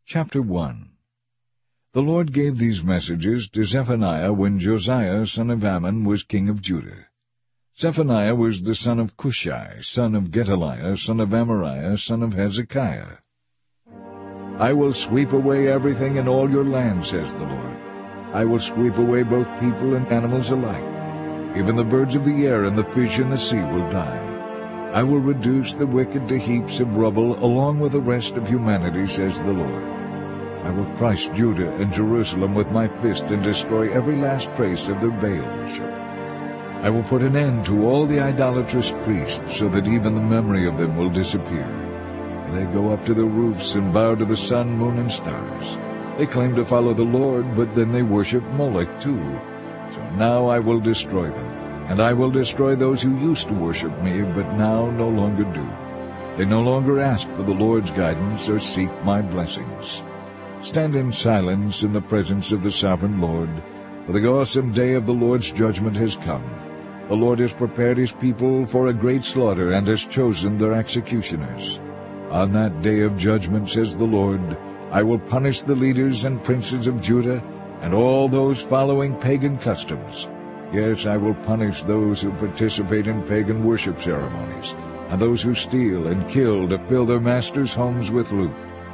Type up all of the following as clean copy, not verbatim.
Chapter 1. The Lord gave these messages to Zephaniah when Josiah son of Ammon was king of Judah. Zephaniah was the son of Cushai, son of Gedaliah, son of Amariah, son of Hezekiah. I will sweep away everything in all your land, says the Lord. I will sweep away both people and animals alike. Even the birds of the air and the fish in the sea will die. I will reduce the wicked to heaps of rubble along with the rest of humanity, says the Lord. I will crush Judah and Jerusalem with my fist and destroy every last trace of their Baal worship. I will put an end to all the idolatrous priests so that even the memory of them will disappear. They go up to the roofs and bow to the sun, moon, and stars. They claim to follow the Lord, but then they worship Molech too. So now I will destroy them, and I will destroy those who used to worship me, but now no longer do. They no longer ask for the Lord's guidance or seek my blessings. Stand in silence in the presence of the sovereign Lord, for the awesome day of the Lord's judgment has come. The Lord has prepared his people for a great slaughter and has chosen their executioners. On that day of judgment, says the Lord, I will punish the leaders and princes of Judah and all those following pagan customs. Yes, I will punish those who participate in pagan worship ceremonies and those who steal and kill to fill their masters' homes with loot.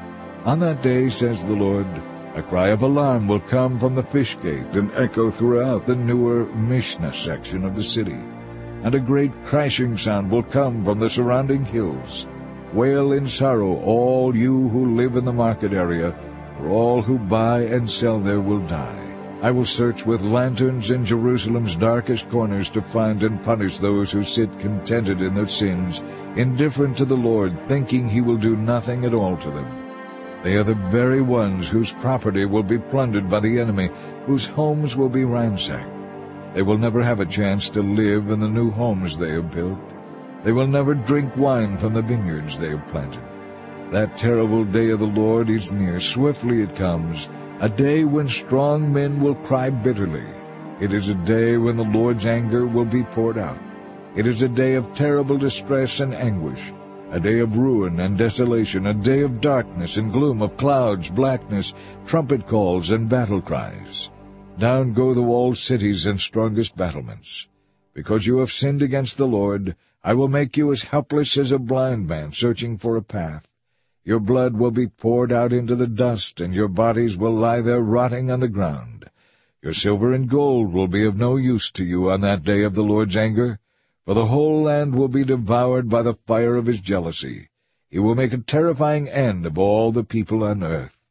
On that day, says the Lord, a cry of alarm will come from the fish gate and echo throughout the newer Mishnah section of the city, and a great crashing sound will come from the surrounding hills. Wail in sorrow, all you who live in the market area, for all who buy and sell there will die. I will search with lanterns in Jerusalem's darkest corners to find and punish those who sit contented in their sins, indifferent to the Lord, thinking he will do nothing at all to them. They are the very ones whose property will be plundered by the enemy, whose homes will be ransacked. They will never have a chance to live in the new homes they have built. They will never drink wine from the vineyards they have planted. That terrible day of the Lord is near. Swiftly it comes, a day when strong men will cry bitterly. It is a day when the Lord's anger will be poured out. It is a day of terrible distress and anguish, a day of ruin and desolation, a day of darkness and gloom, of clouds, blackness, trumpet calls, and battle cries. Down go the walled cities and strongest battlements. Because you have sinned against the Lord, I will make you as helpless as a blind man searching for a path. Your blood will be poured out into the dust, and your bodies will lie there rotting on the ground. Your silver and gold will be of no use to you on that day of the Lord's anger, for the whole land will be devoured by the fire of his jealousy. He will make a terrifying end of all the people on earth.